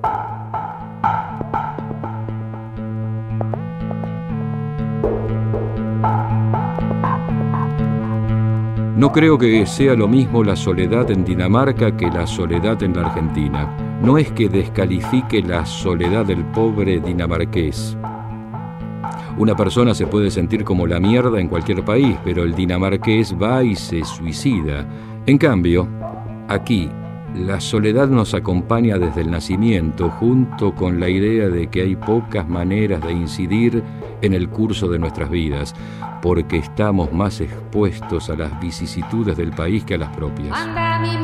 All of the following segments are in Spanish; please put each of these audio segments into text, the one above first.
No creo que sea lo mismo la soledad en Dinamarca que la soledad en la Argentina. No es que descalifique la soledad del pobre dinamarqués. Una persona se puede sentir como la mierda en cualquier país, pero el dinamarqués va y se suicida. En cambio, aquí, la soledad nos acompaña desde el nacimiento, junto con la idea de que hay pocas maneras de incidir en el curso de nuestras vidas, porque estamos más expuestos a las vicisitudes del país que a las propias. Anda mi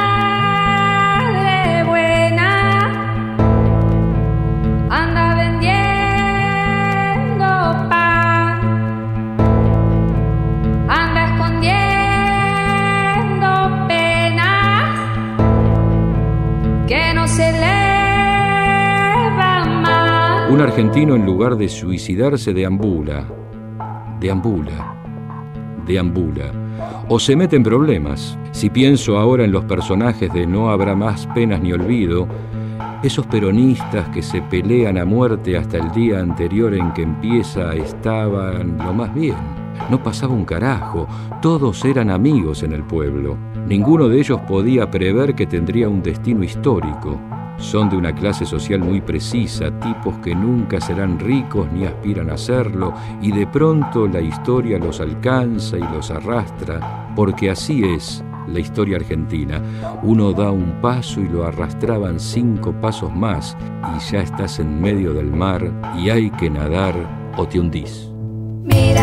madre buena, anda vendiendo pan, anda escondiendo penas que no se elevan más. Un argentino, en lugar de suicidarse, deambula, o se mete en problemas. Si pienso ahora en los personajes de No habrá más penas ni olvido, esos peronistas que se pelean a muerte hasta el día anterior en que empieza estaban lo más bien. No pasaba un carajo, todos eran amigos en el pueblo. Ninguno de ellos podía prever que tendría un destino histórico. Son de una clase social muy precisa, tipos que nunca serán ricos ni aspiran a serlo, y de pronto la historia los alcanza y los arrastra, porque así es la historia argentina. Uno da un paso y lo arrastraban 5 pasos más, y ya estás en medio del mar y hay que nadar o te hundís. Mira